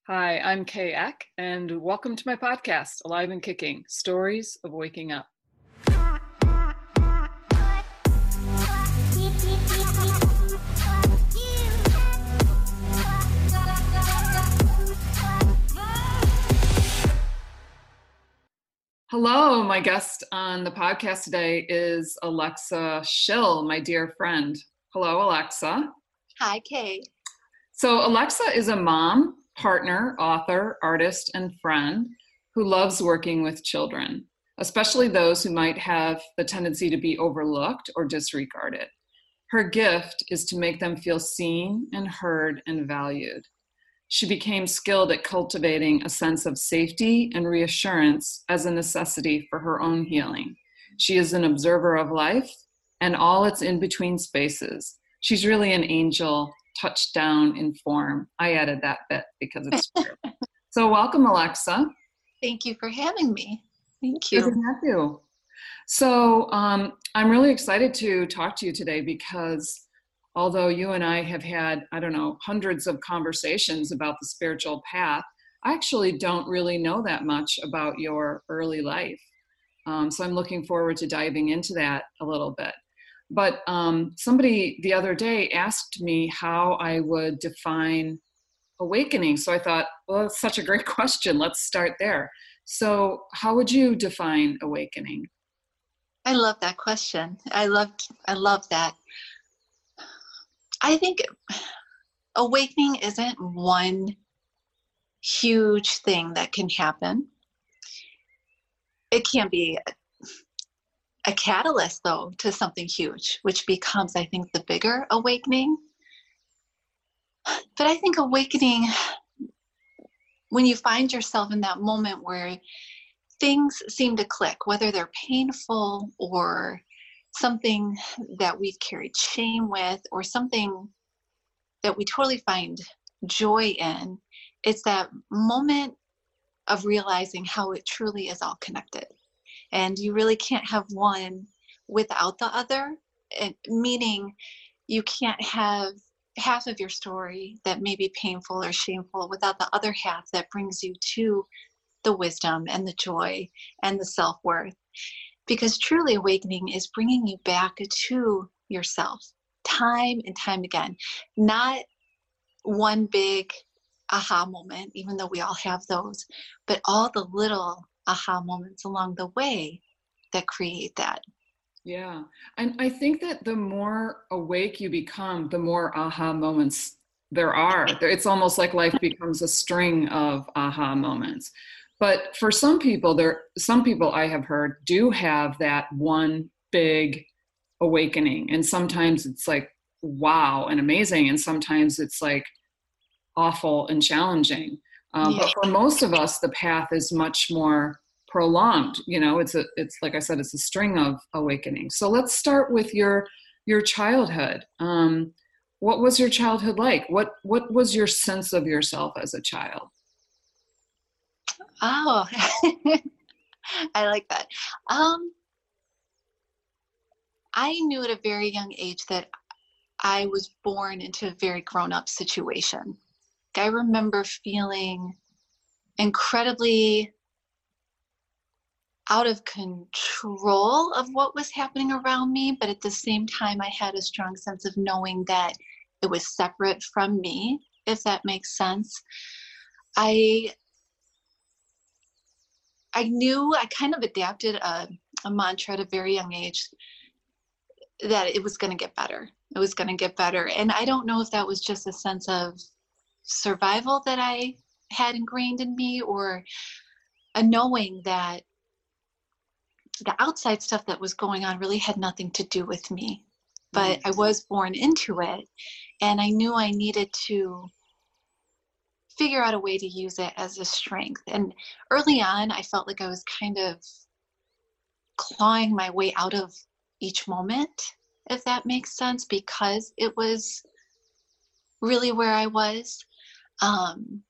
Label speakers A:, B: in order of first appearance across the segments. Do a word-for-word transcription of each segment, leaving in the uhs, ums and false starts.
A: Hi, I'm Kay Eck, and welcome to my podcast, Alive and Kicking, Stories of Waking Up. Hello, my guest on the podcast today is Alexa Schill, my dear friend. Hello, Alexa.
B: Hi, Kay.
A: So Alexa is a mom, partner, author, artist, and friend who loves working with children, especially those who might have the tendency to be overlooked or disregarded. Her gift is to make them feel seen and heard and valued. She became skilled at cultivating a sense of safety and reassurance as a necessity for her own healing. She is an observer of life and all its in-between spaces. She's really an angel touched down in form. I added that bit because it's true. So welcome, Alexa.
B: Thank you for having me. Thank
A: Good
B: you.
A: to have you. So um, I'm really excited to talk to you today because although you and I have had, I don't know, hundreds of conversations about the spiritual path, I actually don't really know that much about your early life. Um, so I'm looking forward to diving into that a little bit. But um, somebody the other day asked me how I would define awakening. So I thought, well, that's such a great question. Let's start there. So how would you define awakening?
B: I love that question. I loved, I love that. I think awakening isn't one huge thing that can happen. It can be a catalyst, though, to something huge, which becomes, I think, the bigger awakening. But I think awakening, when you find yourself in that moment where things seem to click, whether they're painful or something that we've carried shame with or something that we totally find joy in, it's that moment of realizing how it truly is all connected. And you really can't have one without the other, and meaning you can't have half of your story that may be painful or shameful without the other half that brings you to the wisdom and the joy and the self-worth. Because truly awakening is bringing you back to yourself time and time again. Not one big aha moment, even though we all have those, but all the little aha moments along the way that create that.
A: Yeah. And I think that the more awake you become, the more aha moments there are. It's almost like life becomes a string of aha moments. But for some people, there, some people I have heard do have that one big awakening. And sometimes it's like, wow, and amazing. And sometimes it's like awful and challenging. Um,
B: Yeah.
A: But for most of us, the path is much more prolonged. You know, it's a, it's like I said, it's a string of awakenings. So let's start with your, your childhood. Um, what was your childhood like? What, what was your sense of yourself as a child?
B: Oh, I like that. Um, I knew at a very young age that I was born into a very grown-up situation. I remember feeling incredibly out of control of what was happening around me, but at the same time, I had a strong sense of knowing that it was separate from me, if that makes sense. I I knew, I kind of adapted a, a mantra at a very young age that it was going to get better. It was going to get better. And I don't know if that was just a sense of survival that I had ingrained in me, or a knowing that the outside stuff that was going on really had nothing to do with me. But I was born into it, and I knew I needed to figure out a way to use it as a strength. And early on, I felt like I was kind of clawing my way out of each moment, if that makes sense, because it was really where I was. Um,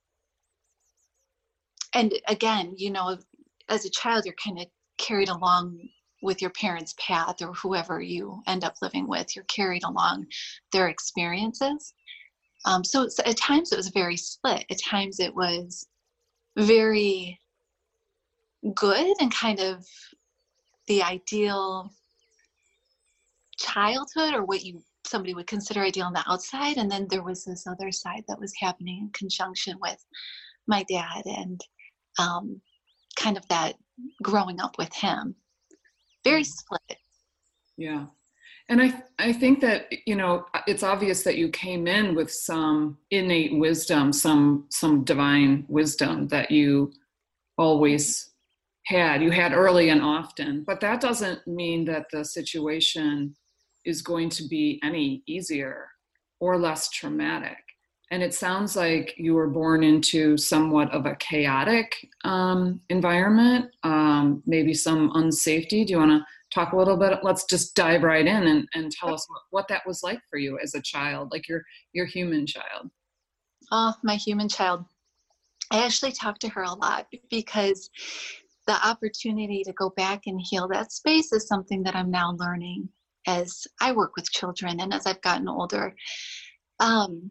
B: and again, you know, as a child, you're kind of carried along with your parents' path, or whoever you end up living with, you're carried along their experiences. Um, so it's, at times it was very split. At times it was very good and kind of the ideal childhood, or what you somebody would consider ideal on the outside. And then there was this other side that was happening in conjunction with my dad, and um, kind of that growing up with him. Very split.
A: Yeah. And I, I think that, you know, it's obvious that you came in with some innate wisdom, some, some divine wisdom that you always had, you had early and often, but that doesn't mean that the situation is going to be any easier or less traumatic. And it sounds like you were born into somewhat of a chaotic um, environment, um, maybe some unsafety. Do you want to talk a little bit? Let's just dive right in and, and tell us what, what that was like for you as a child, like your, your human child.
B: Oh, my human child. I actually talk to her a lot because the opportunity to go back and heal that space is something that I'm now learning as I work with children and as I've gotten older. Um,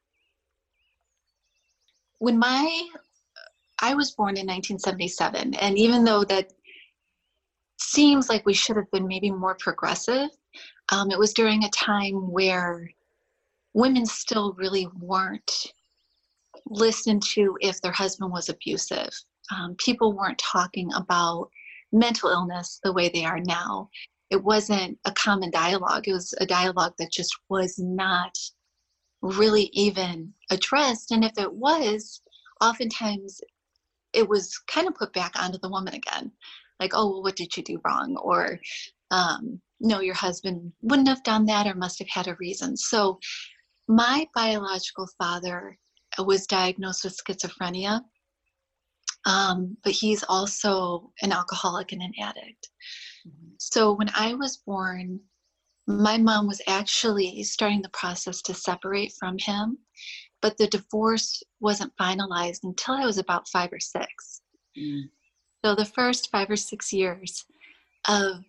B: when my, I was born in nineteen seventy-seven, and even though that seems like we should have been maybe more progressive, um, it was during a time where women still really weren't listened to if their husband was abusive. Um, people weren't talking about mental illness the way they are now. It wasn't a common dialogue. It was a dialogue that just was not really even addressed. And if it was, oftentimes it was kind of put back onto the woman again. Like, oh, well, what did you do wrong? Or, um, no, your husband wouldn't have done that or must have had a reason. So my biological father was diagnosed with schizophrenia, um, but he's also an alcoholic and an addict. Mm-hmm. So when I was born, my mom was actually starting the process to separate from him, but the divorce wasn't finalized until I was about five or six. Mm. So the first five or six years of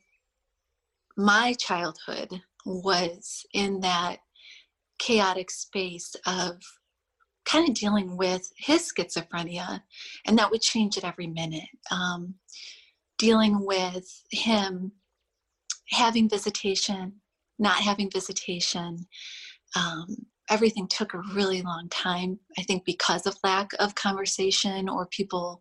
B: my childhood was in that chaotic space of kind of dealing with his schizophrenia, and that would change at every minute. Um, dealing with him having visitation, not having visitation. Um, everything took a really long time, I think because of lack of conversation or people,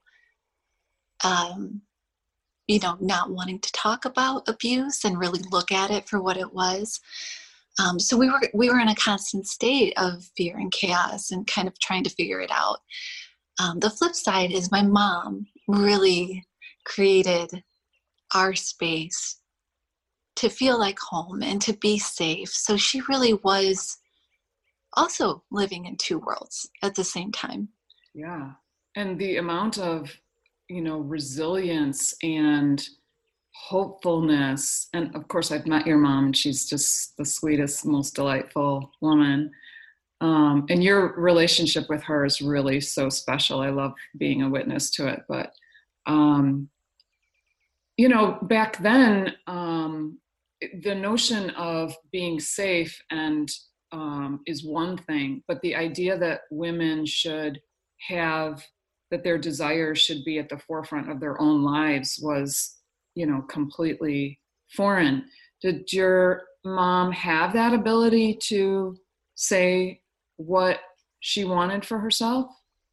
B: um, you know, not wanting to talk about abuse and really look at it for what it was. Um, so we were we were in a constant state of fear and chaos and kind of trying to figure it out. Um, the flip side is my mom really created our space to feel like home and to be safe. So she really was also living in two worlds at the same time.
A: Yeah. And the amount of, you know, resilience and hopefulness. And of course, I've met your mom, and she's just the sweetest, most delightful woman. Um, and your relationship with her is really so special. I love being a witness to it. But, um, you know, back then, um, the notion of being safe and um, is one thing, but the idea that women should have, that their desires should be at the forefront of their own lives was, you know, completely foreign. Did your mom have that ability to say what she wanted for herself?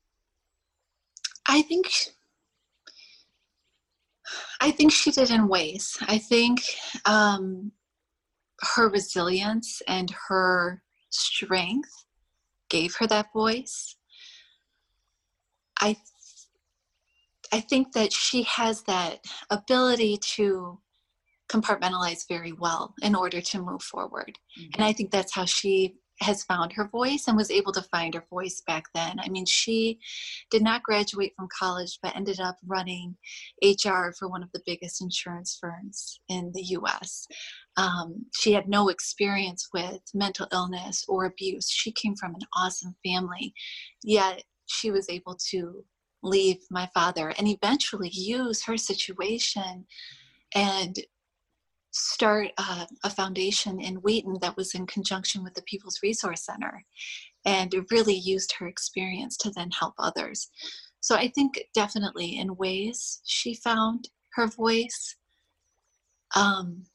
B: I think I think she did in ways. I think um, her resilience and her strength gave her that voice. I I think that she has that ability to compartmentalize very well in order to move forward. Mm-hmm. And I think that's how she has found her voice and was able to find her voice back then. I mean, she did not graduate from college, but ended up running H R for one of the biggest insurance firms in the U S. Um, she had no experience with mental illness or abuse. She came from an awesome family, yet she was able to leave my father and eventually use her situation and start uh, a foundation in Wheaton that was in conjunction with the People's Resource Center. and really used her experience to then help others. So I think definitely in ways she found her voice, um,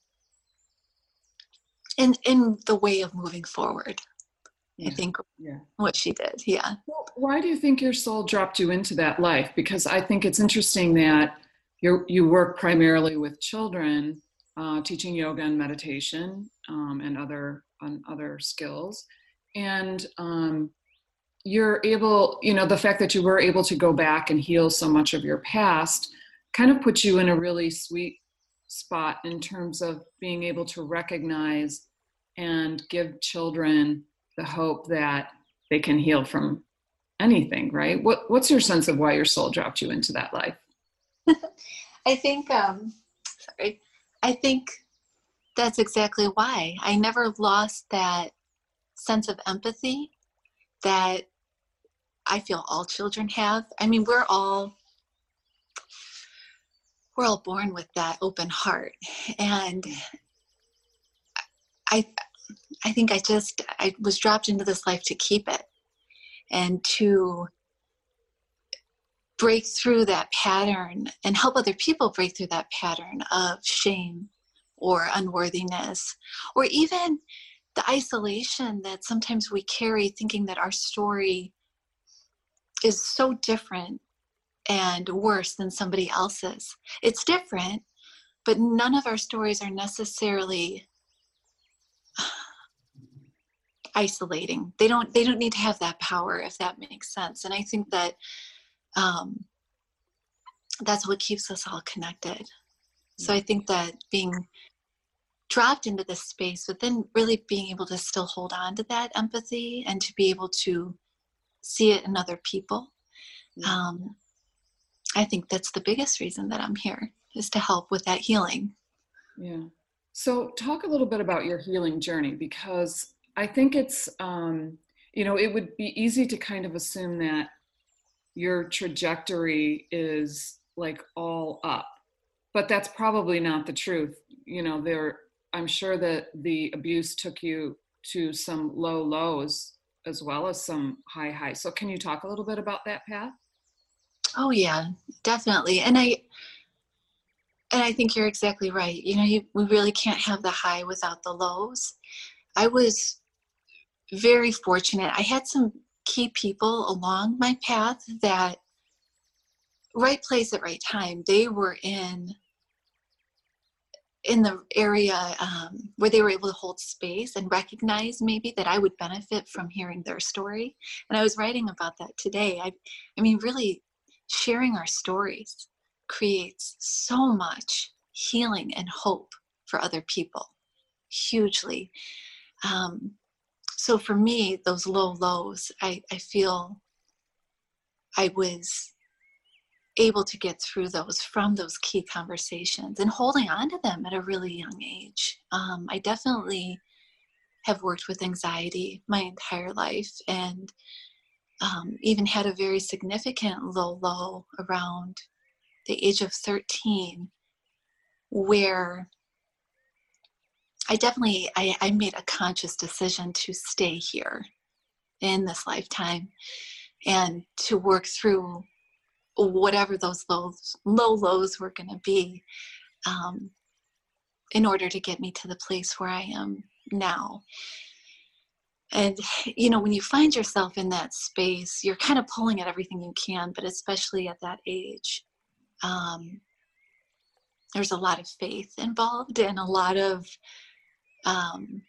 B: in in the way of moving forward. I
A: Yeah.
B: think
A: Yeah.
B: what she did, yeah.
A: Well, why do you think your soul dropped you into that life? Because I think it's interesting that you you work primarily with children, uh, teaching yoga and meditation, um, and other on other skills, and um, you're able, you know, the fact that you were able to go back and heal so much of your past kind of puts you in a really sweet spot in terms of being able to recognize and give children the hope that they can heal from anything, right? What what's your sense of why your soul dropped you into that life?
B: I think, um, sorry, I think that's exactly why. I never lost that sense of empathy that I feel all children have. I mean, we're all we're all born with that open heart, and I I think I just I was dropped into this life to keep it and to break through that pattern and help other people break through that pattern of shame or unworthiness, or even the isolation that sometimes we carry, thinking that our story is so different and worse than somebody else's. It's different, but none of our stories are necessarily isolating. They don't they don't need to have that power, if that makes sense. And I think that um, that's what keeps us all connected. So I think that being dropped into this space, but then really being able to still hold on to that empathy and to be able to see it in other people, um, I think that's the biggest reason that I'm here, is to help with that healing.
A: Yeah. So talk a little bit about your healing journey, because I think it's, um, you know, it would be easy to kind of assume that your trajectory is like all up, but that's probably not the truth. You know, there, I'm sure that the abuse took you to some low lows as well as some high highs. So can you talk a little bit about that path?
B: Oh yeah, definitely. And I and I think you're exactly right. You know, you, we really can't have the high without the lows. I was very fortunate. I had some key people along my path that right place at right time. They were in in the area um, where they were able to hold space and recognize maybe that I would benefit from hearing their story. And I was writing about that today. I, I mean, really sharing our stories creates so much healing and hope for other people, hugely. Um, so for me, those low lows, I, I feel I was able to get through those from those key conversations and holding on to them at a really young age. Um, I definitely have worked with anxiety my entire life, and um, even had a very significant low low around the age of thirteen, where I definitely I, I made a conscious decision to stay here in this lifetime and to work through whatever those lows, low lows were going to be, um, in order to get me to the place where I am now. And, you know, when you find yourself in that space, you're kind of pulling at everything you can, but especially at that age, um, there's a lot of faith involved and a lot of um,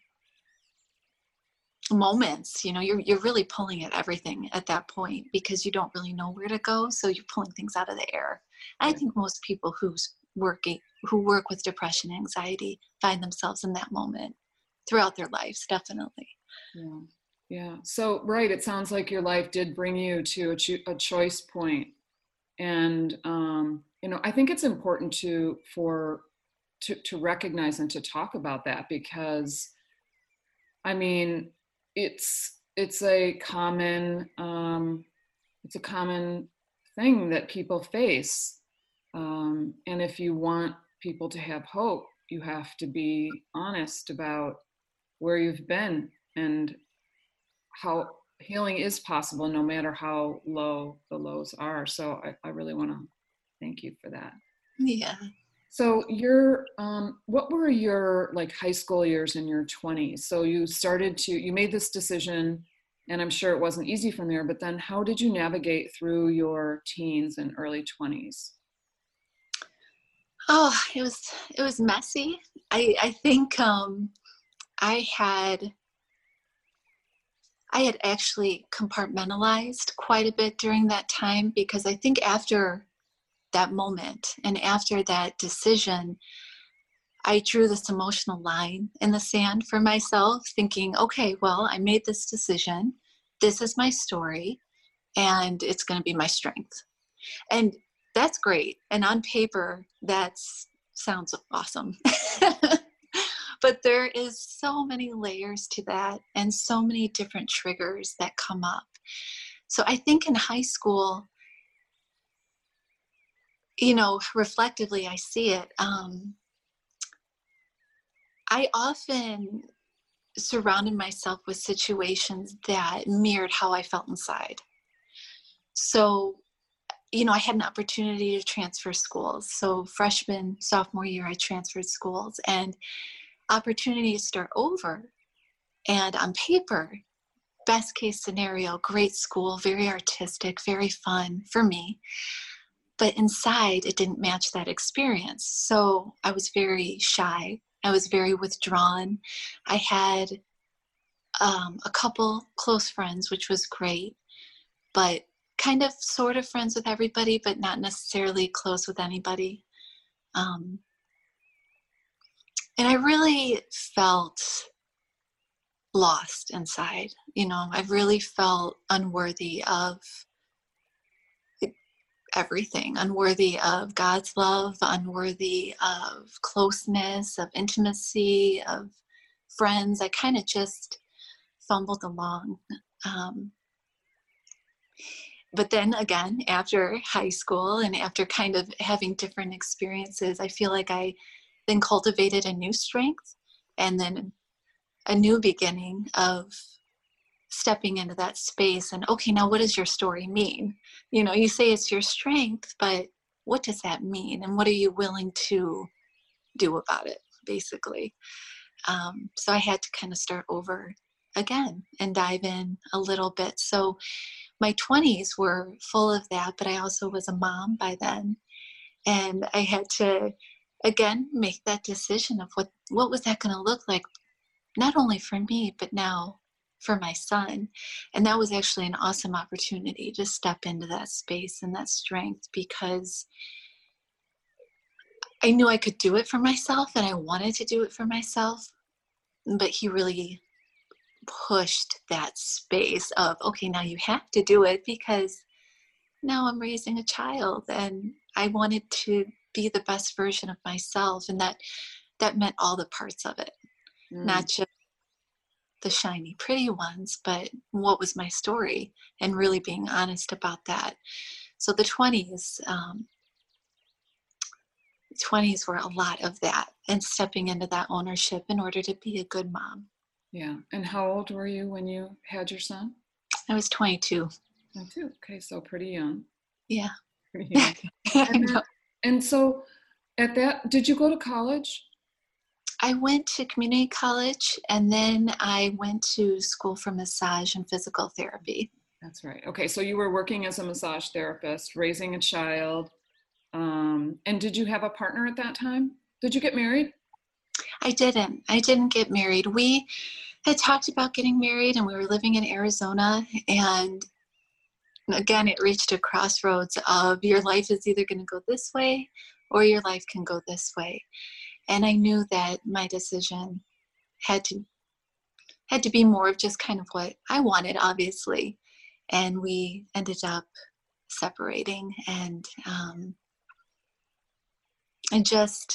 B: moments. You know, you're, you're really pulling at everything at that point because you don't really know where to go. So you're pulling things out of the air. I think most people who's working, who work with depression and anxiety find themselves in that moment throughout their lives, definitely.
A: Yeah. Yeah. So, right. It sounds like your life did bring you to a, cho- a choice point. And, um, you know, I think it's important to, for, to, to recognize and to talk about that, because I mean, it's, it's a common, um, it's a common thing that people face. Um, and if you want people to have hope, you have to be honest about where you've been and how healing is possible no matter how low the lows are. So I, I really want to thank you for that.
B: Yeah.
A: So your um, what were your like high school years in your twenties? So you started to you made this decision, and I'm sure it wasn't easy from there, but then how did you navigate through your teens and early twenties?
B: Oh, it was it was messy. I I think um I had I had actually compartmentalized quite a bit during that time, because I think after that moment and after that decision, I drew this emotional line in the sand for myself, thinking, okay, well, I made this decision. This is my story, and it's going to be my strength. And that's great. And on paper, that sounds awesome. But there is so many layers to that and so many different triggers that come up. So I think in high school, you know, reflectively, I see it. Um, I often surrounded myself with situations that mirrored how I felt inside. So, you know, I had an opportunity to transfer schools. So freshman, sophomore year, I transferred schools, and opportunity to start over. And on paper, best case scenario, great school, very artistic, very fun for me. But inside, it didn't match that experience. So I was very shy. I was very withdrawn. I had um, a couple close friends, which was great, but kind of sort of friends with everybody, but not necessarily close with anybody. Um, and I really felt lost inside. You know, I really felt unworthy of everything, unworthy of God's love, unworthy of closeness, of intimacy, of friends. I kind of just fumbled along. Um, but then again, after high school and after kind of having different experiences, I feel like I then cultivated a new strength, and then a new beginning of stepping into that space. And okay, now what does your story mean? You know, you say it's your strength, but what does that mean? And what are you willing to do about it, basically? Um, so I had to kind of start over again and dive in a little bit. So my twenties were full of that, but I also was a mom by then. And I had to, again, make that decision of what, what was that going to look like, not only for me, but now for my son. And that was actually an awesome opportunity to step into that space and that strength, because I knew I could do it for myself and I wanted to do it for myself. But he really pushed that space of, okay, now you have to do it, because now I'm raising a child and I wanted to be the best version of myself. And that, that meant all the parts of it, mm. not just the shiny, pretty ones, but what was my story, and really being honest about that. So the twenties, um, twenties were a lot of that, and stepping into that ownership in order to be a good mom.
A: Yeah. And how old were you when you had your son?
B: I was twenty-two.
A: twenty-two. Okay, so pretty young.
B: Yeah.
A: Pretty young. And, then, and so at that, did you go to college?
B: I went to community college, and then I went to school for massage and physical therapy.
A: That's right. Okay, so you were working as a massage therapist, raising a child. Um, and did you have a partner at that time? Did you get married?
B: I didn't. I didn't get married. We had talked about getting married, and we were living in Arizona. And again, it reached a crossroads of, your life is either going to go this way or your life can go this way. And I knew that my decision had to had to be more of just kind of what I wanted, obviously. And we ended up separating, and um, and just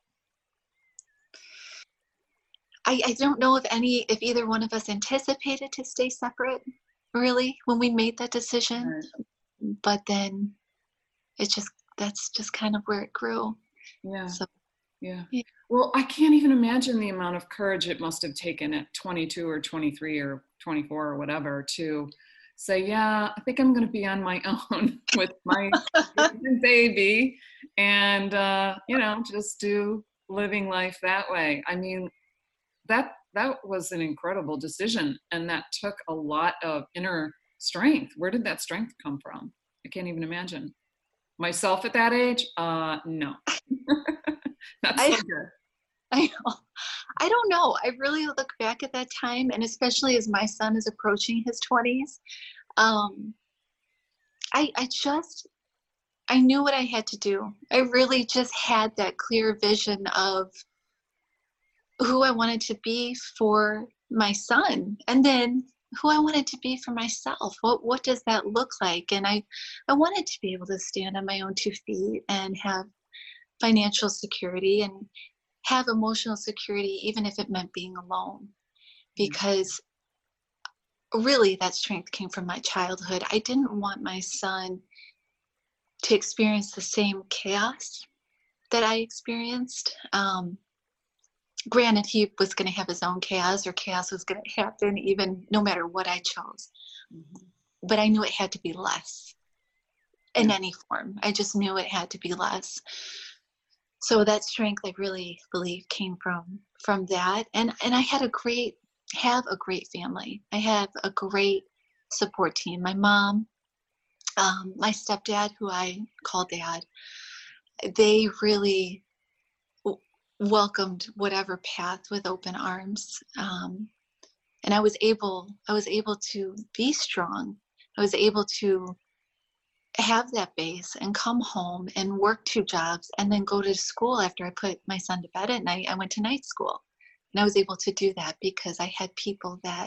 B: I, I don't know if any if either one of us anticipated to stay separate, really, when we made that decision. Right. But then it just that's just kind of where it grew.
A: Yeah.
B: So,
A: yeah.
B: yeah.
A: Well, I can't even imagine the amount of courage it must have taken at twenty-two or twenty-three or twenty-four or whatever to say, yeah, I think I'm going to be on my own with my baby and, uh, you know, just do living life that way. I mean, that that was an incredible decision, and that took a lot of inner strength. Where did that strength come from? I can't even imagine. Myself at that age, uh, no. Not so
B: I,
A: good.
B: I know. I don't know. I really look back at that time, and especially as my son is approaching his twenties, um, I, I just, I knew what I had to do. I really just had that clear vision of who I wanted to be for my son, and then who I wanted to be for myself. What what does that look like? And I, I wanted to be able to stand on my own two feet and have financial security and have emotional security, even if it meant being alone. Because really that strength came from my childhood. I didn't want my son to experience the same chaos that I experienced. Um, granted, he was going to have his own chaos, or chaos was going to happen even no matter what I chose. Mm-hmm. But I knew it had to be less in yeah. any form. I just knew it had to be less. So that strength, I really believe, came from from that. And and I had a great, have a great family. I have a great support team. My mom, um, my stepdad, who I call dad, they really w- welcomed whatever path with open arms. Um, and I was able, I was able to be strong. I was able to have that base and come home and work two jobs and then go to school after I put my son to bed at night. I went to night school, and I was able to do that because I had people that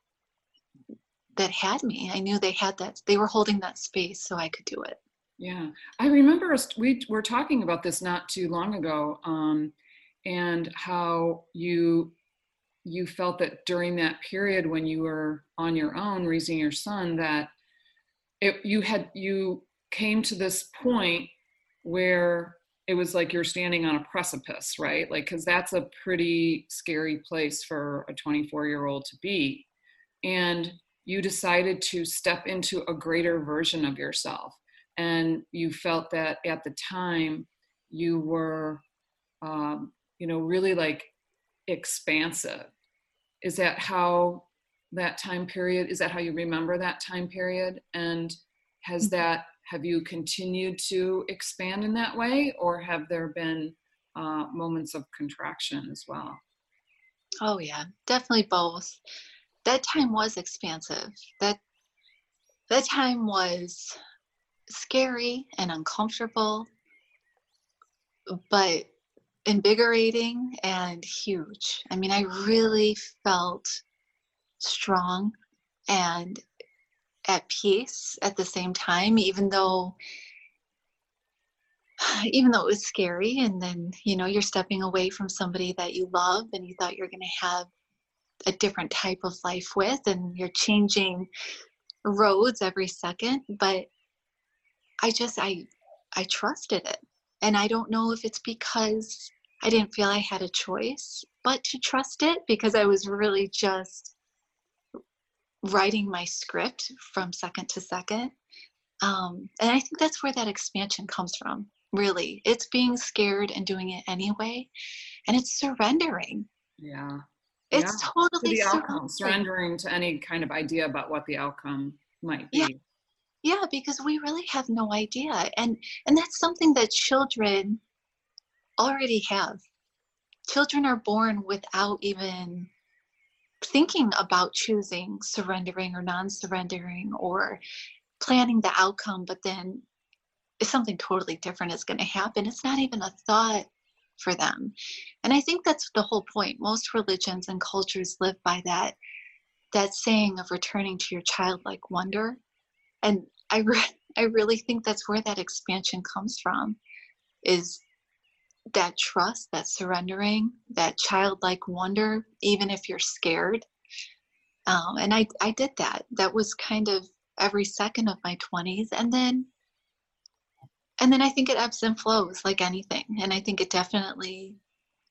B: that had me. I knew they had that, they were holding that space so I could do it.
A: Yeah, I remember us, we were talking about this not too long ago, um, and how you you felt that during that period when you were on your own raising your son, that it you had you came to this point where it was like you're standing on a precipice, right? Like, because that's a pretty scary place for a twenty-four year old to be, and you decided to step into a greater version of yourself. And you felt that at the time you were, um, you know, really like expansive. Is that how that time period, is that how you remember that time period? And has that, have you continued to expand in that way, or have there been uh, moments of contraction as well?
B: Oh yeah, definitely both. That time was expansive. That that time was scary and uncomfortable, but invigorating and huge. I mean, I really felt strong and at peace at the same time, even though even though it was scary. And then, you know, you're stepping away from somebody that you love and you thought you're going to have a different type of life with, and you're changing roads every second. But I just, I, I trusted it. And I don't know if it's because I didn't feel I had a choice but to trust it, because I was really just writing my script from second to second. Um, and I think that's where that expansion comes from, really. It's being scared and doing it anyway. And it's surrendering.
A: Yeah.
B: It's
A: yeah.
B: totally
A: to the outcome,
B: surrendering.
A: surrendering to any kind of idea about what the outcome might be.
B: Yeah. Yeah, because we really have no idea. And and that's something that children already have. Children are born without even thinking about choosing surrendering or non-surrendering or planning the outcome, but then if something totally different is going to happen, it's not even a thought for them. And I think that's the whole point. Most religions and cultures live by that that saying of returning to your childlike wonder. And I, re- I really think that's where that expansion comes from, is that trust, that surrendering, that childlike wonder, even if you're scared. Um, and I, I did that. That was kind of every second of my twenties. And then, and then I think it ebbs and flows like anything. And I think it definitely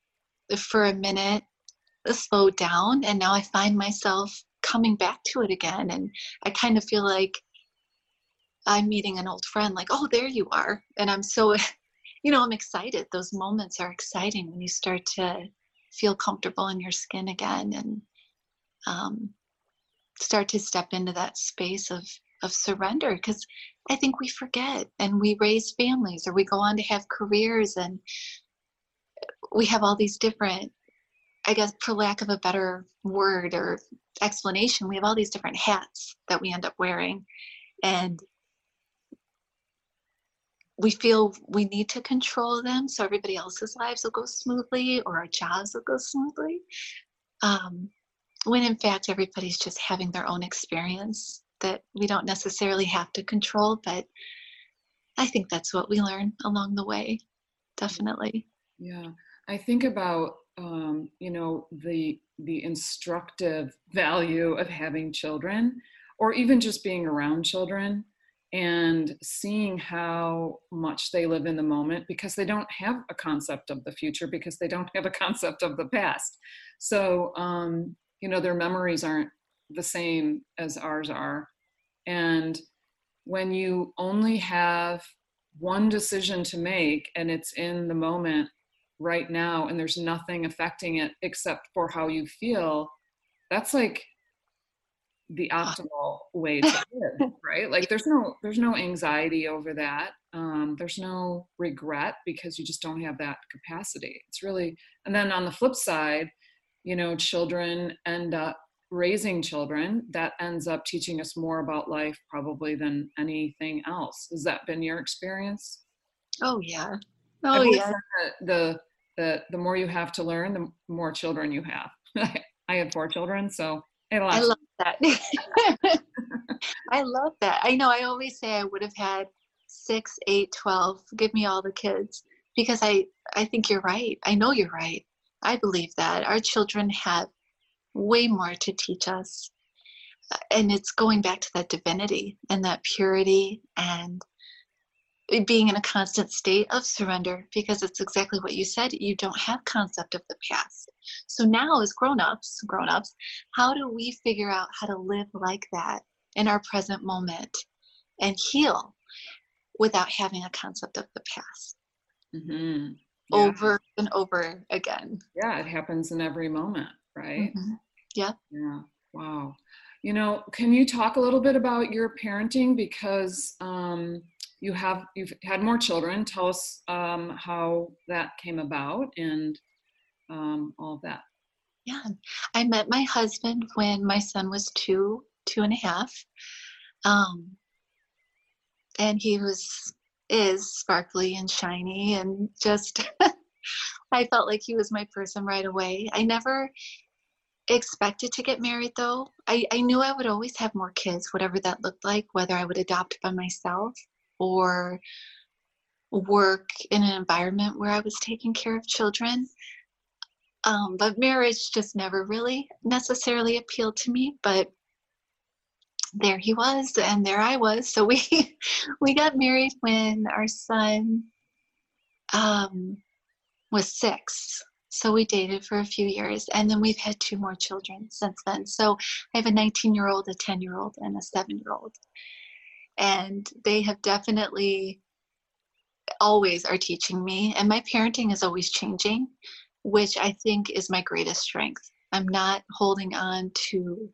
B: for a minute slowed down, and now I find myself coming back to it again. And I kind of feel like I'm meeting an old friend, like, oh, there you are. And I'm so, you know, I'm excited. Those moments are exciting when you start to feel comfortable in your skin again, and um, start to step into that space of, of surrender. Because I think we forget, and we raise families, or we go on to have careers, and we have all these different, I guess, for lack of a better word or explanation, we have all these different hats that we end up wearing. And we feel we need to control them so everybody else's lives will go smoothly, or our jobs will go smoothly. Um, when in fact, everybody's just having their own experience that we don't necessarily have to control. But I think that's what we learn along the way. Definitely.
A: Yeah. I think about, um, you know, the, the instructive value of having children, or even just being around children, and seeing how much they live in the moment, because they don't have a concept of the future, because they don't have a concept of the past. So, um, you know, their memories aren't the same as ours are. And when you only have one decision to make, and it's in the moment right now, and there's nothing affecting it except for how you feel, that's like the optimal way to live, right? Like there's no there's no anxiety over that. Um, there's no regret, because you just don't have that capacity. It's really, and then on the flip side, you know, children end up raising children, that ends up teaching us more about life probably than anything else. Has that been your experience?
B: Oh yeah.
A: I've
B: Oh
A: always
B: yeah.
A: said that the the the more you have to learn, the more children you have. I had four children, so I had a
B: I
A: lot to
B: love that. I love that. I know I always say I would have had six, eight, twelve, give me all the kids, because I, I think you're right. I know you're right. I believe that our children have way more to teach us. And it's going back to that divinity and that purity, and it being in a constant state of surrender, because it's exactly what you said. You don't have concept of the past. So now as grown-ups, grown-ups, how do we figure out how to live like that in our present moment and heal without having a concept of the past?
A: Mm-hmm. Yeah.
B: Over and over again.
A: Yeah, it happens in every moment, right?
B: Mm-hmm. Yeah.
A: Yeah. Wow. You know, can you talk a little bit about your parenting, because um, you have you've had more children. Tell us um, how that came about, and um, all of that.
B: Yeah. I met my husband when my son was two, two and a half. Um, and he was, is sparkly and shiny, and just, I felt like he was my person right away. I never expected to get married though. I, I knew I would always have more kids, whatever that looked like, whether I would adopt by myself or work in an environment where I was taking care of children. Um, but marriage just never really necessarily appealed to me. But there he was, and there I was. So we we got married when our son um, was six. So we dated for a few years, and then we've had two more children since then. So I have a nineteen-year-old, a ten-year-old, and a seven-year-old. And they have definitely always are teaching me, and my parenting is always changing, which I think is my greatest strength. I'm not holding on to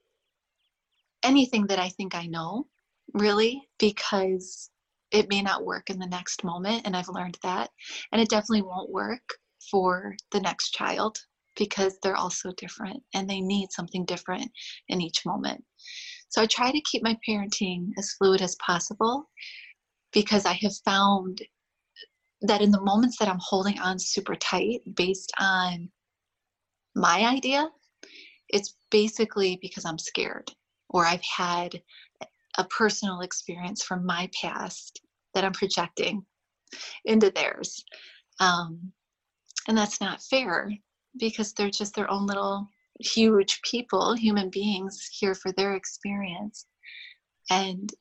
B: anything that I think I know, really, because it may not work in the next moment, and I've learned that. And it definitely won't work for the next child, because they're all so different and they need something different in each moment. So I try to keep my parenting as fluid as possible, because I have found that in the moments that I'm holding on super tight based on my idea, it's basically because I'm scared, or I've had a personal experience from my past that I'm projecting into theirs. Um, and that's not fair, because they're just their own little huge people, human beings here for their experience. And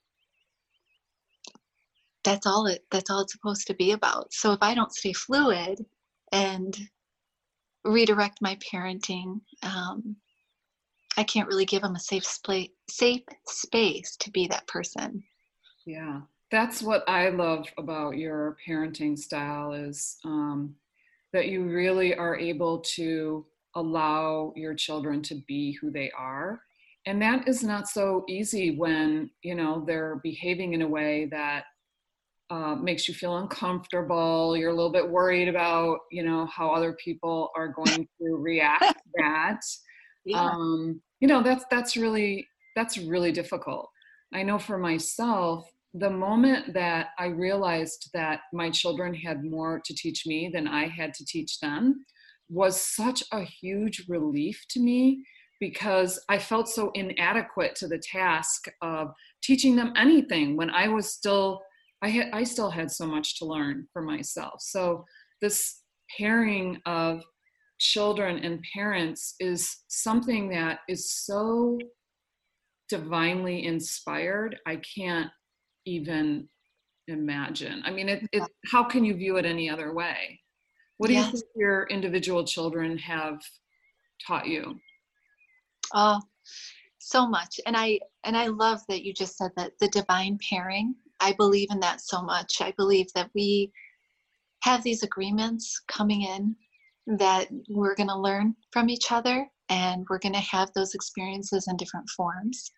B: that's all it that's all it's supposed to be about. So if I don't stay fluid and redirect my parenting. Um, I can't really give them a safe spa- safe space to be that person.
A: Yeah, that's what I love about your parenting style is um, that you really are able to allow your children to be who they are. And that is not so easy when, you know, they're behaving in a way that uh, makes you feel uncomfortable. You're a little bit worried about, you know, how other people are going to react to that.
B: Yeah.
A: Um, you know, that's that's really that's really difficult. I know for myself, the moment that I realized that my children had more to teach me than I had to teach them was such a huge relief to me because I felt so inadequate to the task of teaching them anything when I was still I had I still had so much to learn for myself. So this pairing of children and parents is something that is so divinely inspired. I can't even imagine. I mean, it, it how can you view it any other way? What do you
B: Yes.
A: think your individual children have taught you?
B: Oh, so much. And I and I love that you just said that the divine pairing. I believe in that so much. I believe that we have these agreements coming in that we're going to learn from each other and we're going to have those experiences in different forms.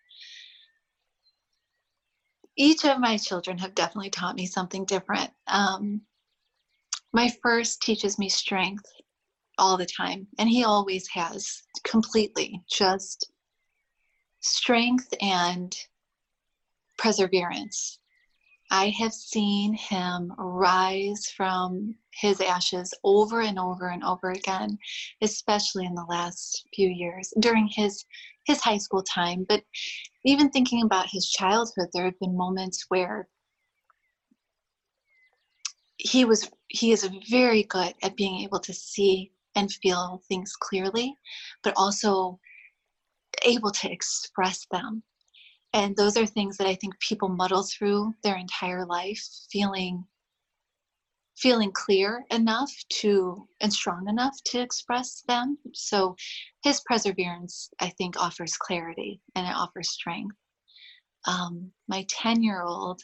B: Each of my children have definitely taught me something different. Um, my first teaches me strength all the time, and he always has completely just strength and perseverance. I have seen him rise from his ashes over and over and over again, especially in the last few years during his his high school time. But even thinking about his childhood, there have been moments where he was he is very good at being able to see and feel things clearly, but also able to express them. And those are things that I think people muddle through their entire life, feeling feeling clear enough to and strong enough to express them. So his perseverance, I think, offers clarity and it offers strength. Um, my ten year old,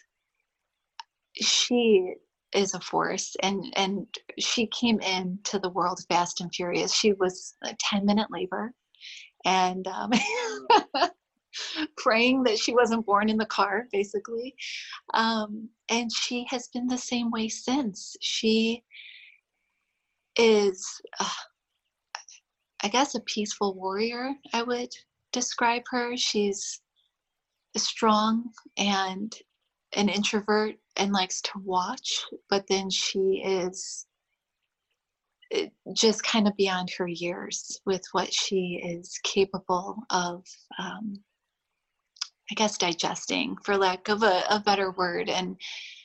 B: she is a force, and and she came into the world fast and furious. She was a ten minute labor, and um, praying that she wasn't born in the car, basically. Um, and she has been the same way since. She is, uh, I guess, a peaceful warrior, I would describe her. She's strong and an introvert and likes to watch, but then she is uh, just kind of beyond her years with what she is capable of, um, I guess, digesting, for lack of a, a better word, and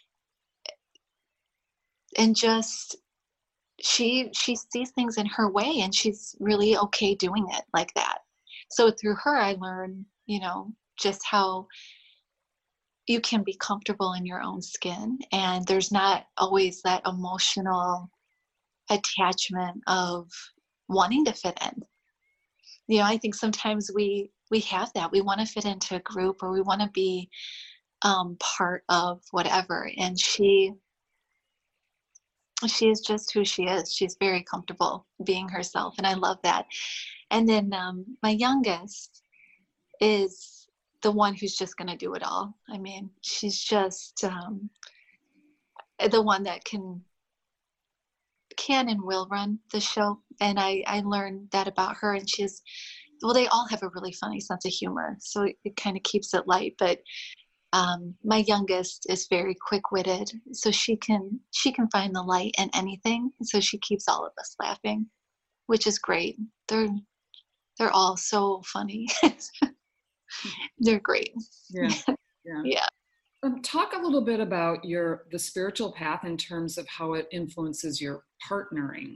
B: and just she she sees things in her way, and she's really okay doing it like that. So through her, I learn, you know, just how you can be comfortable in your own skin, and there's not always that emotional attachment of wanting to fit in. You know, I think sometimes we we have that. We want to fit into a group, or we want to be um, part of whatever. And she she is just who she is. She's very comfortable being herself, and I love that. And then um, my youngest is the one who's just going to do it all. I mean, she's just um, the one that can can and will run the show. And I, I learned that about her. And she's, well, they all have a really funny sense of humor. So it, it kind of keeps it light. But um, my youngest is very quick-witted. So she can, she can find the light in anything. So she keeps all of us laughing, which is great. They're, they're all so funny. They're great.
A: Yeah, yeah.
B: Yeah.
A: Um, talk a little bit about your the spiritual path in terms of how it influences your partnering.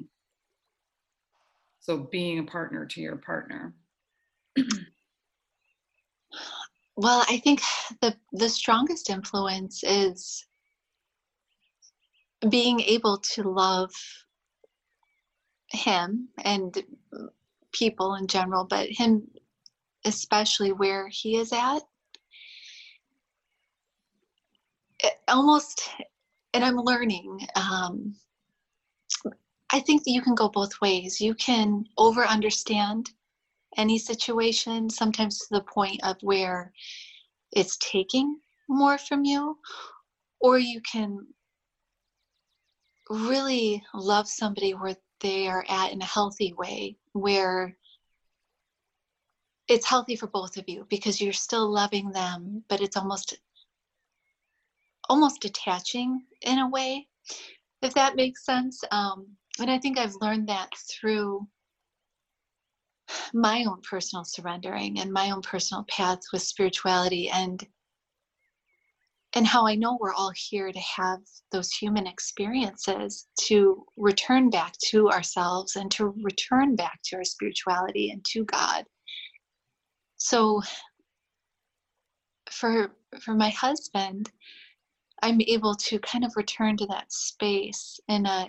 A: So being a partner to your partner.
B: Well, I think the the strongest influence is being able to love him and people in general, but him especially where he is at. It almost, and I'm learning, um, I think that you can go both ways. You can over understand any situation, sometimes to the point of where it's taking more from you, or you can really love somebody where they are at in a healthy way, where it's healthy for both of you because you're still loving them, but it's almost almost detaching in a way, if that makes sense. Um, and I think I've learned that through my own personal surrendering and my own personal path with spirituality, and and how I know we're all here to have those human experiences, to return back to ourselves and to return back to our spirituality and to God. So for for my husband, I'm able to kind of return to that space in a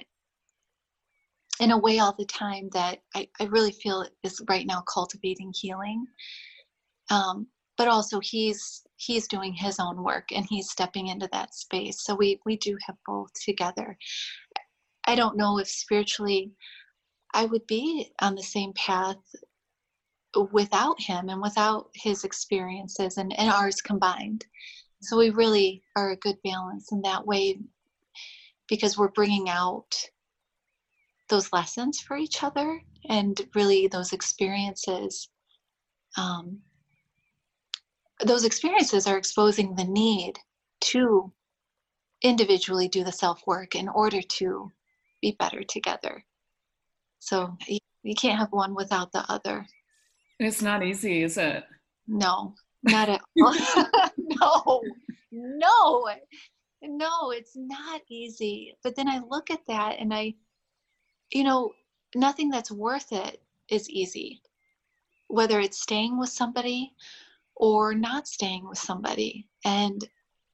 B: in a way all the time that I, I really feel is right now cultivating healing. Um, but also he's he's doing his own work and he's stepping into that space. So we we do have both together. I don't know if spiritually I would be on the same path without him and without his experiences and, and ours combined. So we really are a good balance in that way, because we're bringing out those lessons for each other, and really those experiences um, those experiences are exposing the need to individually do the self-work in order to be better together. So you, you can't have one without the other.
A: It's not easy, is it?
B: No, not at all. no, no, no, it's not easy. But then I look at that and I, you know, nothing that's worth it is easy, whether it's staying with somebody or not staying with somebody. And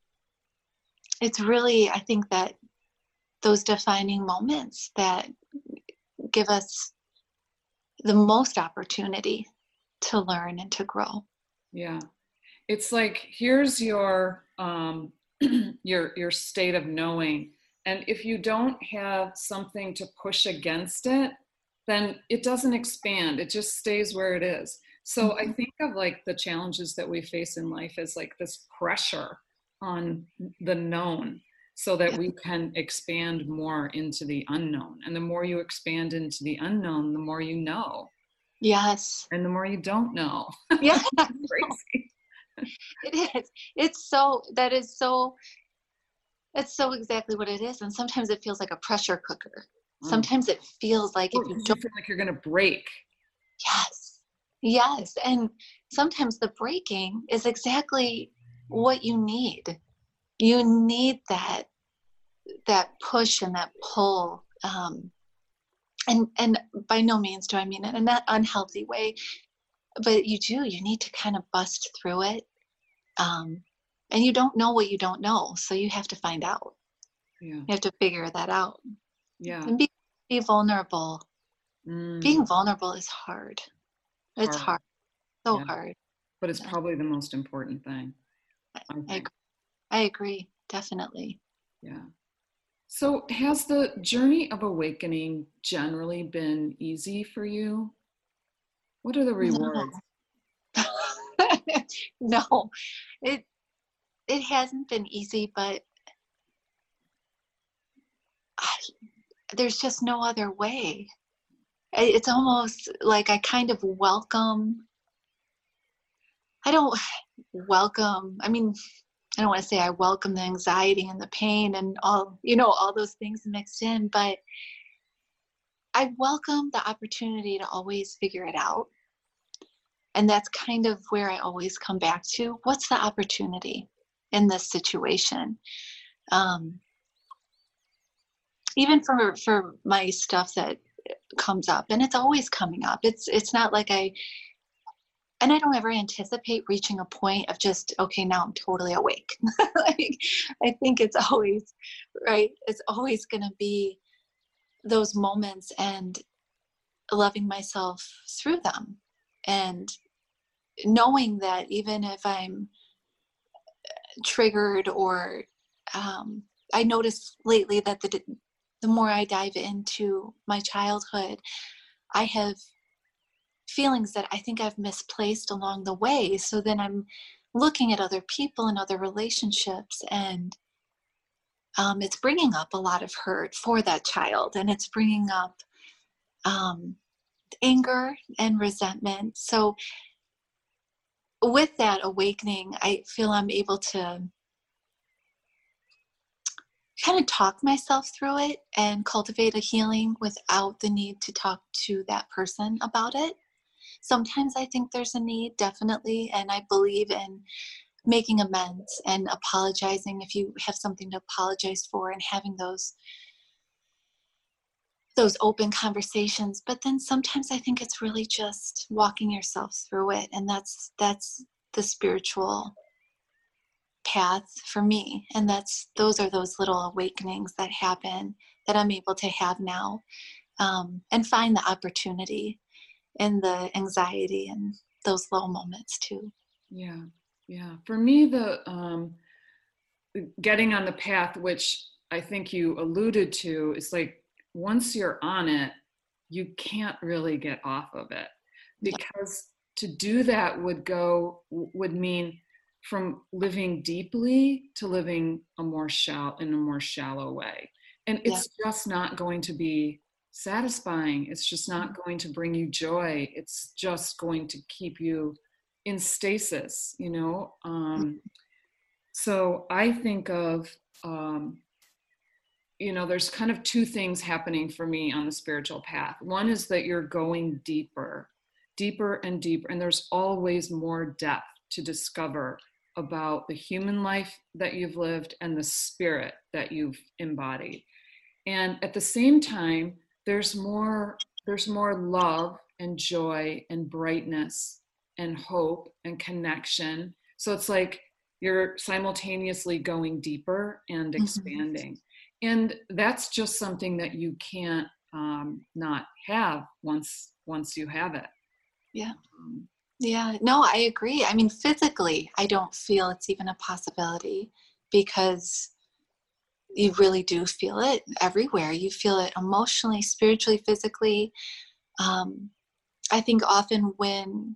B: it's really, I think that those defining moments that give us the most opportunity to learn and to grow.
A: Yeah. It's like, here's your um your your state of knowing, and if you don't have something to push against it, then it doesn't expand, it just stays where it is. So mm-hmm. I think of like the challenges that we face in life as like this pressure on the known, so that we can expand more into the unknown. And the more you expand into the unknown, the more you know.
B: Yes.
A: And the more you don't know.
B: Yeah.
A: Crazy.
B: It is. It's so, that is so, it's so exactly what it is. And sometimes it feels like a pressure cooker. Mm. Sometimes it feels like
A: oh,
B: if you
A: you
B: don't
A: feel like you're going to break.
B: Yes. Yes. And sometimes the breaking is exactly what you need. You need that, that push and that pull. Um, and, and by no means do I mean it in that unhealthy way, but you do, you need to kind of bust through it. Um, and you don't know what you don't know. So you have to find out.
A: Yeah.
B: You have to figure that out.
A: Yeah.
B: And be, be vulnerable.
A: Mm.
B: Being vulnerable is hard. It's hard.
A: hard.
B: So
A: yeah.
B: hard.
A: But it's probably the most important thing. I,
B: I, agree. I agree. Definitely.
A: Yeah. So has the journey of awakening generally been easy for you? What are the rewards?
B: No. No, it it hasn't been easy, but I, there's just no other way. It's almost like I kind of welcome, I don't welcome, I mean, I don't want to say I welcome the anxiety and the pain and all, you know, all those things mixed in, but I welcome the opportunity to always figure it out. And that's kind of where I always come back to. What's the opportunity in this situation? Um, even for for my stuff that comes up, and it's always coming up. It's it's not like I, and I don't ever anticipate reaching a point of just, okay, now I'm totally awake. Like, I think it's always, right? It's always going to be those moments, and loving myself through them, and knowing that even if I'm triggered or um, I notice lately that the the more I dive into my childhood, I have feelings that I think I've misplaced along the way. So then I'm looking at other people and other relationships, and um, it's bringing up a lot of hurt for that child, and it's bringing up um, anger and resentment. So with that awakening, I feel I'm able to kind of talk myself through it and cultivate a healing without the need to talk to that person about it. Sometimes I think there's a need, definitely, and I believe in making amends and apologizing if you have something to apologize for, and having those those open conversations. But then sometimes I think it's really just walking yourself through it, and that's that's the spiritual path for me. And that's those are those little awakenings that happen that I'm able to have now, um, and find the opportunity in the anxiety and those low moments too.
A: Yeah, yeah. For me, the um, getting on the path, which I think you alluded to, is like once you're on it, you can't really get off of it, because to do that would go would mean from living deeply to living a more shallow in a more shallow way, and it's yeah. just not going to be satisfying. It's just not going to bring you joy. It's just going to keep you in stasis, you know. Um, so I think of um, you know, there's kind of two things happening for me on the spiritual path. One is that you're going deeper, deeper and deeper, and there's always more depth to discover about the human life that you've lived and the spirit that you've embodied. And at the same time, there's more, there's more love and joy and brightness and hope and connection. So it's like you're simultaneously going deeper and expanding. Mm-hmm. And that's just something that you can't um, not have once once you have it.
B: Yeah. Um, yeah. No, I agree. I mean, physically, I don't feel it's even a possibility, because you really do feel it everywhere. You feel it emotionally, spiritually, physically. Um, I think often when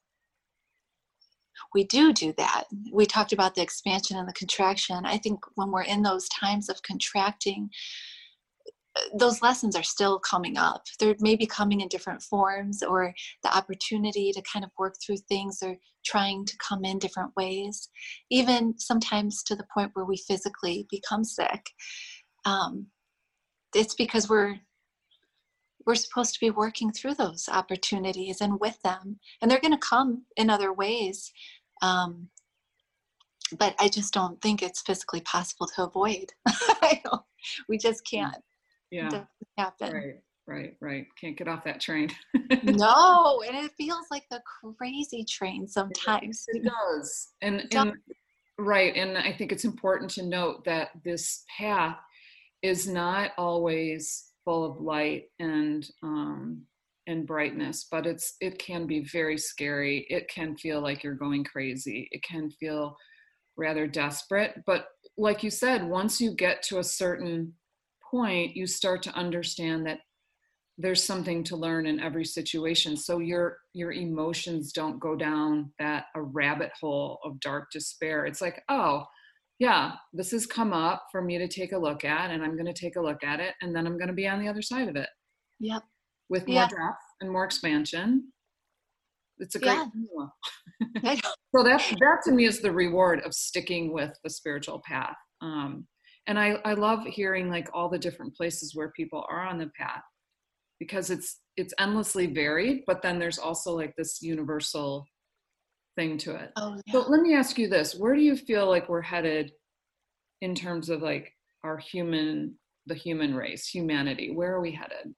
B: we do do that, we talked about the expansion and the contraction. I think when we're in those times of contracting, those lessons are still coming up. They're maybe coming in different forms, or the opportunity to kind of work through things are trying to come in different ways, even sometimes to the point where we physically become sick. Um, it's because we're we're supposed to be working through those opportunities and with them, and they're going to come in other ways. Um, but I just don't think it's physically possible to avoid. I don't, we just can't.
A: Yeah.
B: It doesn't happen.
A: Right, right, right. Can't get off that train.
B: No, and it feels like the crazy train sometimes.
A: It does. And, and right, and I think it's important to note that this path is not always full of light and um, and brightness, but it's it can be very scary. It can feel like you're going crazy. It can feel rather desperate. But like you said, once you get to a certain point, you start to understand that there's something to learn in every situation. So your your emotions don't go down that a rabbit hole of dark despair. It's like, oh, yeah, this has come up for me to take a look at, and I'm going to take a look at it, and then I'm going to be on the other side of it.
B: Yep.
A: With more
B: yeah.
A: depth and more expansion. It's a great
B: yeah.
A: formula. So that, that to me is the reward of sticking with the spiritual path. Um, and I, I love hearing like all the different places where people are on the path, because it's it's endlessly varied, but then there's also like this universal thing to it.
B: Oh, yeah.
A: So let me ask you this. Where do you feel like we're headed in terms of like our human, the human race, humanity? Where are we headed?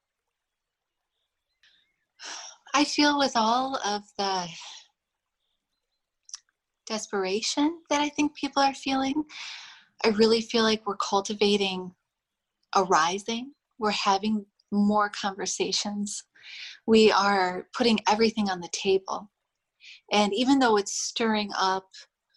B: I feel with all of the desperation that I think people are feeling, I really feel like we're cultivating a rising. We're having more conversations We are putting everything on the table. And even though it's stirring up,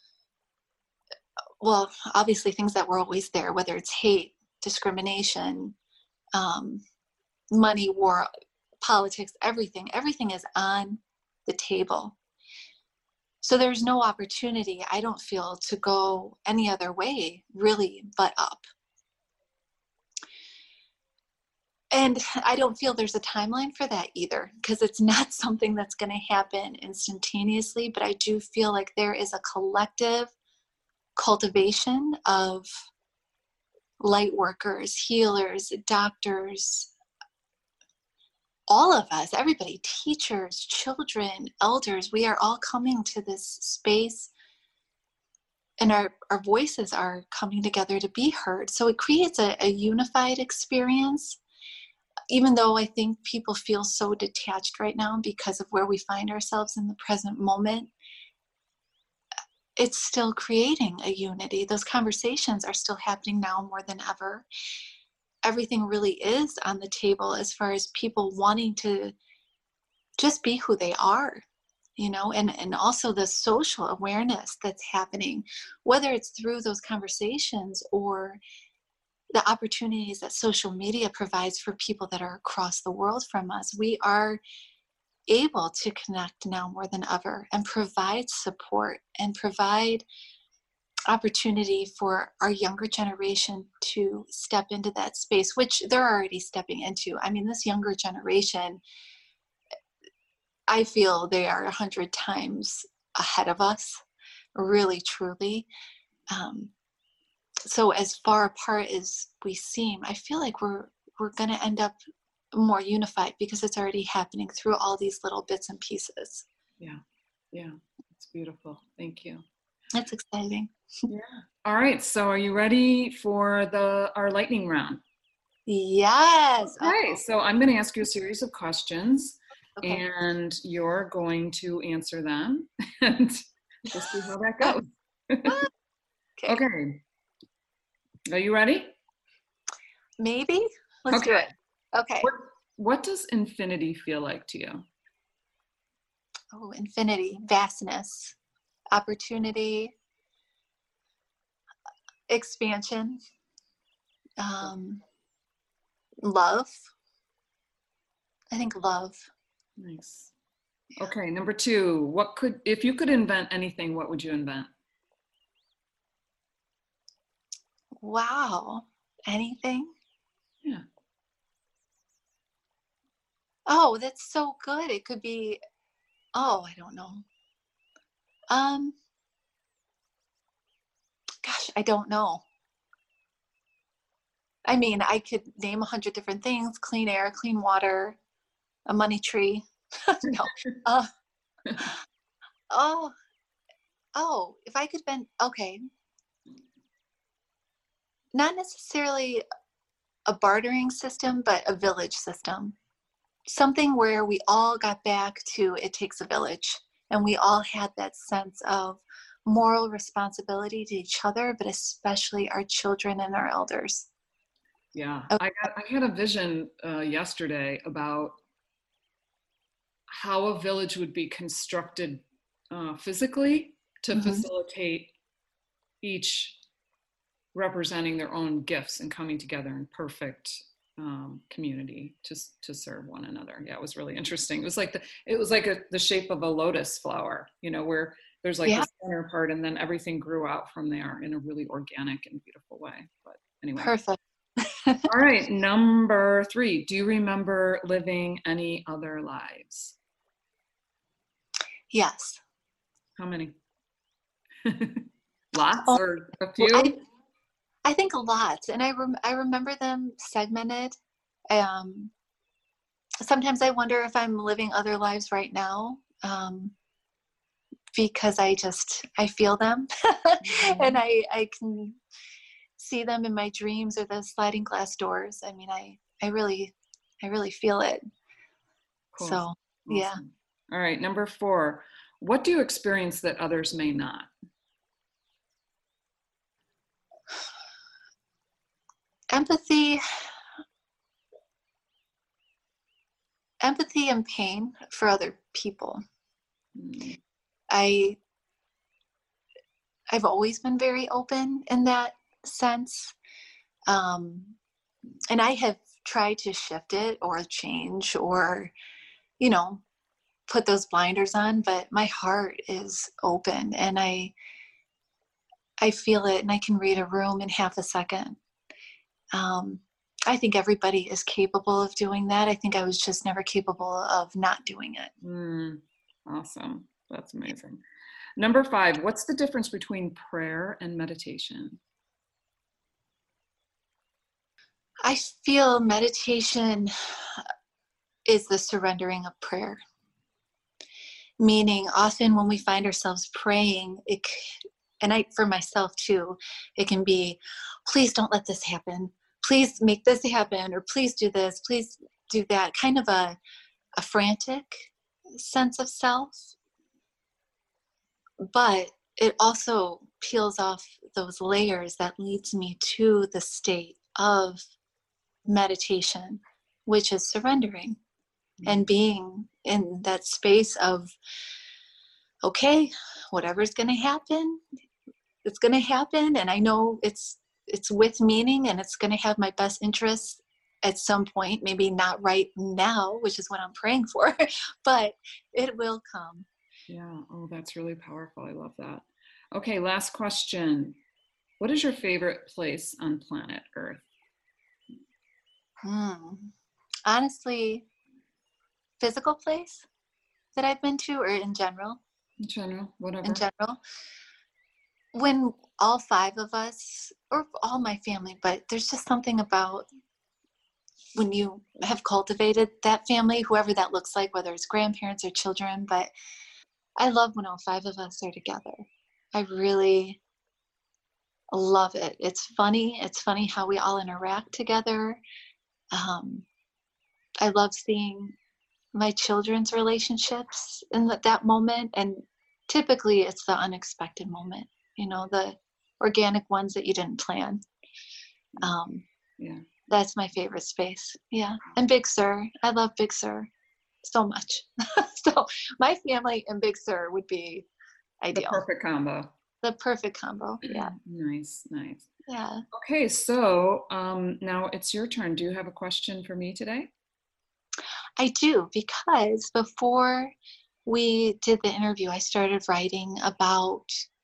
B: well, obviously things that were always there, whether it's hate, discrimination, um, money, war, politics, everything, everything is on the table. So there's no opportunity, I don't feel, to go any other way, really, but up. And I don't feel there's a timeline for that either, because it's not something that's going to happen instantaneously, but I do feel like there is a collective cultivation of light workers, healers, doctors, all of us, everybody, teachers, children, elders, we are all coming to this space, and our, our voices are coming together to be heard. So it creates a, a unified experience, even though I think people feel so detached right now because of where we find ourselves in the present moment. It's still creating a unity. Those conversations are still happening now more than ever. Everything really is on the table as far as people wanting to just be who they are, you know, and, and also the social awareness that's happening, whether it's through those conversations or the opportunities that social media provides for people that are across the world from us. We are able to connect now more than ever and provide support and provide opportunity for our younger generation to step into that space, which they're already stepping into. I mean, this younger generation, I feel they are a hundred times ahead of us, really, truly. Um, so as far apart as we seem, I feel like we're we're going to end up more unified because it's already happening through all these little bits and pieces.
A: Yeah, yeah, it's beautiful. Thank you.
B: That's exciting.
A: Yeah. All right. So are you ready for the our lightning round?
B: Yes.
A: Okay. So I'm going to ask you a series of questions,
B: Okay.
A: and you're going to answer them, and we'll see how that goes.
B: Okay.
A: Okay. Are you ready?
B: Maybe. Let's
A: Okay.
B: do it. Okay.
A: What, what does infinity feel like to you?
B: Oh, infinity, vastness, opportunity, expansion, um, love. I think love.
A: Nice. Okay, number two, what could, if you could invent anything, what would you invent?
B: Wow. Anything?
A: Yeah.
B: Oh, that's so good. It could be, oh, I don't know. Um, gosh, I don't know. I mean, I could name a hundred different things: clean air, clean water, a money tree. No. Uh, oh, oh, if I could bend, okay. Not necessarily a bartering system, but a village system. Something where we all got back to it takes a village, and we all had that sense of moral responsibility to each other, but especially our children and our elders.
A: Yeah,
B: Okay.
A: I got, I had a vision uh, yesterday about how a village would be constructed uh, physically to
B: Mm-hmm.
A: facilitate each representing their own gifts and coming together in perfect um, community to to serve one another. Yeah, it was really interesting. It was like the it was like a, the shape of a lotus flower, you know, where there's like
B: Yeah,
A: the center part, and then everything grew out from there in a really organic and beautiful way. But anyway,
B: perfect.
A: all right, number three. Do you remember living any other lives?
B: Yes.
A: How many? Lots
B: Oh,
A: or a
B: well, I
A: few?
B: I think a lot, and I rem- I remember them segmented. Um, sometimes I wonder if I'm living other lives right now, um, because I just I feel them, and I I can see them in my dreams or the sliding glass doors. I mean, I I really I really feel it.
A: Cool.
B: So yeah,
A: Awesome. All right, number four. What do you experience that others may not?
B: empathy, empathy and pain for other people.
A: Mm.
B: I, I've always been very open in that sense. Um, and I have tried to shift it or change or, you know, put those blinders on, but my heart is open and I, I feel it and I can read a room in half a second. Um, I think everybody is capable of doing that. I think I was just never capable of not doing it.
A: Mm. Awesome. That's amazing. Number five, what's the difference between prayer and meditation?
B: I feel meditation is the surrendering of prayer. Meaning often when we find ourselves praying, it, and I, for myself too, it can be, please don't let this happen. Please make this happen, or please do this, please do that. Kind of a, a frantic sense of self. But it also peels off those layers that leads me to the state of meditation, which is surrendering and being in that space of, okay, whatever's going to happen, it's going to happen. And I know it's, it's with meaning and it's going to have my best interests at some point, maybe not right now, which is what I'm praying for, but it will come.
A: Yeah. Oh, that's really powerful. I love that. Okay. Last question. What is your favorite place on planet Earth?
B: Hmm. Honestly, physical place that I've been to, or in general?
A: In general, whatever.
B: In general. When all five of us, or all my family, but there's just something about when you have cultivated that family, whoever that looks like, whether it's grandparents or children, but I love when all five of us are together. I really love it. It's funny. It's funny how we all interact together. Um, I love seeing my children's relationships in that, that moment. And typically it's the unexpected moment, you know, the organic ones that you didn't plan. Um,
A: yeah.
B: That's my favorite space. Yeah. And Big Sur. I love Big Sur so much. So my family and Big Sur would be ideal.
A: The perfect combo.
B: The perfect combo. Yeah.
A: Nice, nice.
B: Yeah.
A: Okay, so um, now it's your turn. Do you have a question for me today?
B: I do, because before we did the interview, I started writing about,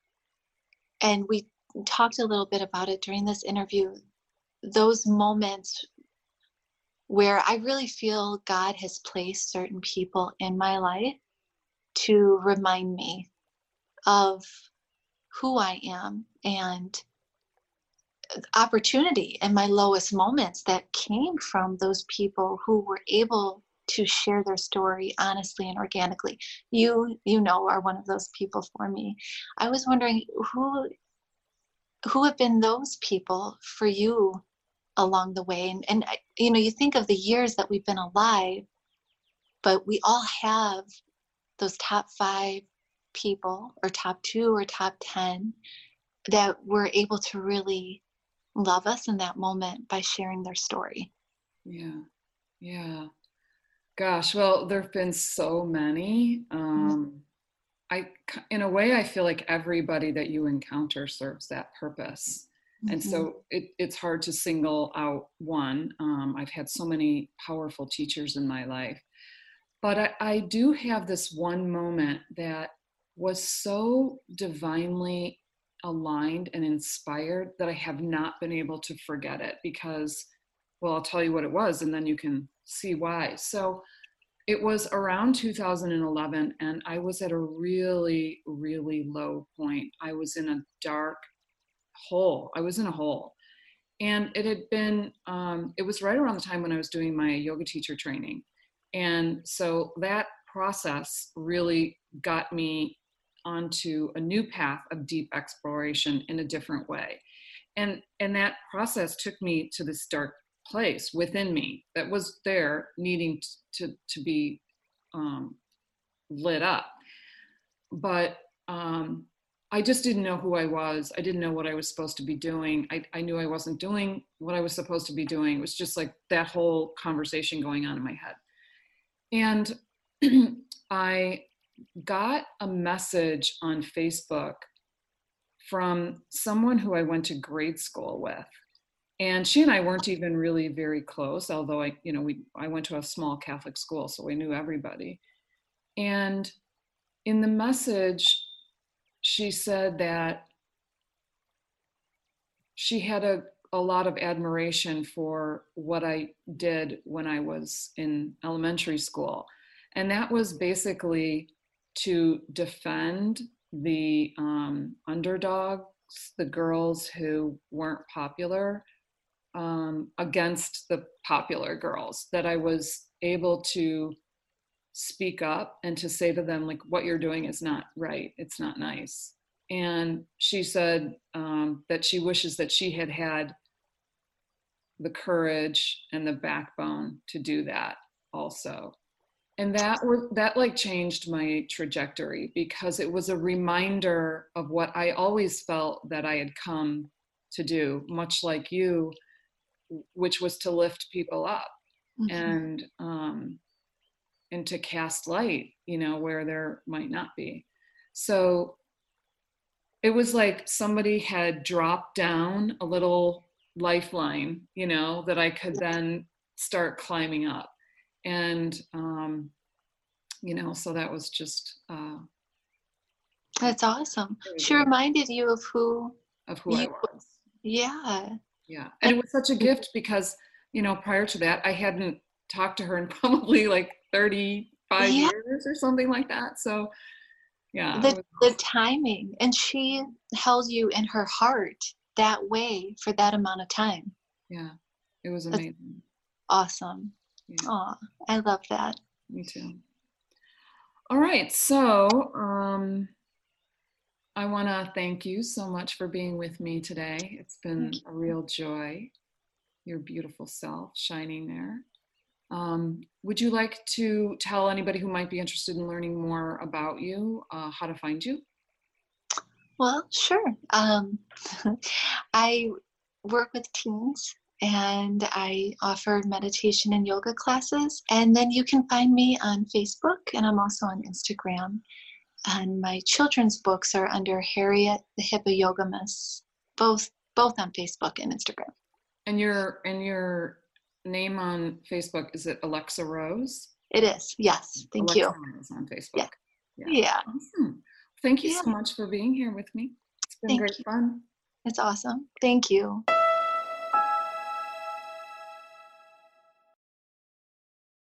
B: and we talked a little bit about it during this interview, those moments where I really feel God has placed certain people in my life to remind me of who I am and opportunity in my lowest moments that came from those people who were able to share their story honestly and organically. You, you know, are one of those people for me. I was wondering who, who have been those people for you along the way? And, and you know, you think of the years that we've been alive, but we all have those top five people or top two or top ten that were able to really love us in that moment by sharing their story.
A: Yeah, yeah. Gosh, well, there have been so many. Um, I, in a way, I feel like everybody that you encounter serves that purpose. And
B: Mm-hmm.
A: so it, it's hard to single out one. Um, I've had so many powerful teachers in my life. But I, I do have this one moment that was so divinely aligned and inspired that I have not been able to forget it because, well, I'll tell you what it was and then you can see why. So it was around two thousand eleven and I was at a really, really low point. I was in a dark hole. I was in a hole. And it had been, um, it was right around the time when I was doing my yoga teacher training. And so that process really got me onto a new path of deep exploration in a different way. And, and that process took me to this dark place within me that was there needing to, to be um, lit up. But um, I just didn't know who I was. I didn't know what I was supposed to be doing. I, I knew I wasn't doing what I was supposed to be doing. It was just like that whole conversation going on in my head. And I got a message on Facebook from someone who I went to grade school with. And she and I weren't even really very close, although I, you know, we I went to a small Catholic school, so we knew everybody. And in the message, she said that she had a, a lot of admiration for what I did when I was in elementary school. And that was basically to defend the um, underdogs, the girls who weren't popular, um, against the popular girls, that I was able to speak up and to say to them, like, what you're doing is not right. It's not nice. And she said um, that she wishes that she had had the courage and the backbone to do that also. And that were, that like changed my trajectory, because it was a reminder of what I always felt that I had come to do, much like you, which was to lift people up. Mm-hmm. and um, and to cast light, you know, where there might not be. So it was like somebody had dropped down a little lifeline, you know, that I could then start climbing up. And, um, you know, so that was just. Uh,
B: That's awesome. She reminded you of who.
A: Of who you, I was.
B: Yeah.
A: Yeah. And it was such a gift because, you know, prior to that, I hadn't talked to her in probably like thirty-five yeah. years or something like that. So yeah.
B: The, the timing, and she held you in her heart that way for that amount of time.
A: Yeah. It was amazing.
B: That's awesome. Yeah. Aw, I love that.
A: Me too. All right. So um, I want to thank you so much for being with me today. It's been a real joy. Your beautiful self shining there. Um, would you like to tell anybody who might be interested in learning more about you uh, how to find you?
B: Well, sure. Um, I work with teens and I offer meditation and yoga classes. And then you can find me on Facebook, and I'm also on Instagram. And my children's books are under Harriet the Hippoyogamist, both both on Facebook and Instagram.
A: And your and your name on Facebook, is it Alexa Rose?
B: It is, yes. Thank
A: Alexa
B: you.
A: Rose on Facebook.
B: Yeah.
A: Yeah.
B: yeah.
A: Awesome. Thank you
B: yeah.
A: so much for being here with me. It's been
B: Thank
A: great
B: you.
A: fun.
B: It's awesome. Thank you.